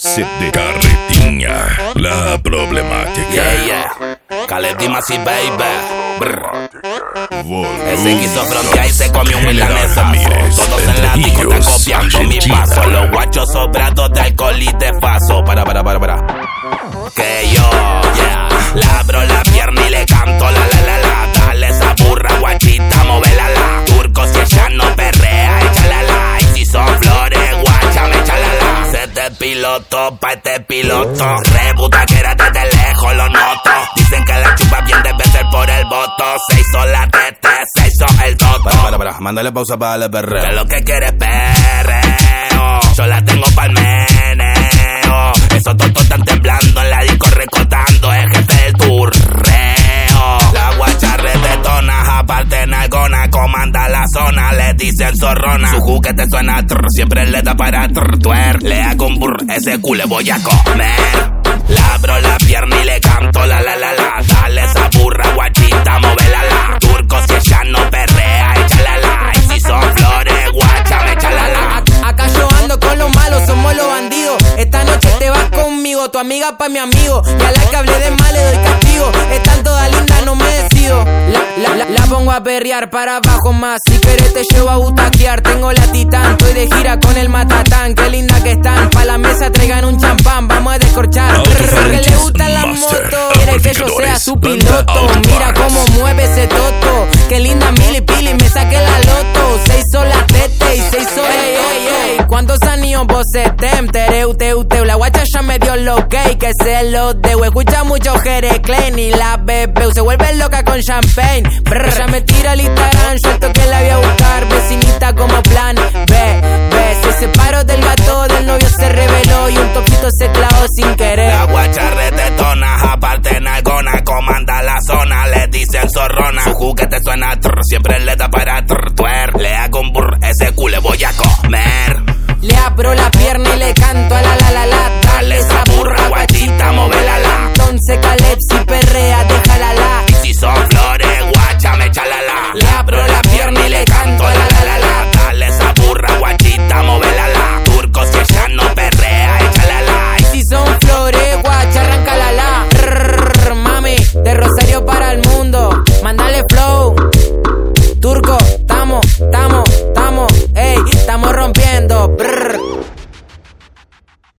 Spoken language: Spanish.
Sip de carretiña, la problemática. Yeah. Caletimasi, baby. Brr. Ese quiso Volumen. frontear y se comió un milanesazo. Ramírez, Todos en la disco están copiando mi paso. Los guachos sobrados de alcohol y de faso. Para. Que yo, yeah, le abro la pierna y le canto la. Dale esa burra guachita, móvela la. Turco si ella no perrea, échala la. Y si son flores, guacha, me échala la. Se te piloto, pa' este piloto. Rebuta que era desde lejos, lo noto. Dicen que la chupa bien debe ser por el voto. Se hizo la tete, se hizo el toto. Para, mándale pausa para darle perreo. Que lo que quieres perreo. Yo la tengo pa'l meneo. Esos totos están temblando en la disco recotando. El jefe del turreo. La guacha redetona, aparte en algona. Comanda la zona, le dicen zorrona. Su juguete suena trrr, siempre le da para tuer. Le hago un burr, ese culo voy a comer. Le abro la pierna y le canto la. Dale esa burra guachita, móvela la. Turco si ella no perrea, échala la. Y si son flores, guacha, me échala la. Acá yo ando con los malos, somos los bandidos. Esta noche te vas conmigo, tu amiga pa' mi amigo. Y a la que hablé de mal le doy castigo. Están todas lindas, no me decido. La pongo a perrear para abajo más. Si querés te llevo a butaquear. Tengo la Titán, estoy de gira con el Matatán. Qué linda que están, pa' la mesa traigan un champán. Vamos a descorchar. Que le gustan las motos, quiere que yo sea su piloto. Mira cómo mueve ese toto. Qué linda mili pili, me saqué la loto. Se hizo la tete y se hizo el ¿cuántos años vos estem? Tereu. La guacha ya me dio lo que se lo debo. Escucha mucho Jere Klein y la bebé se vuelve loca con champagne. Ella me tira el Instagram, yo el toque la voy a buscar. Vecinita como plan B. Se separó del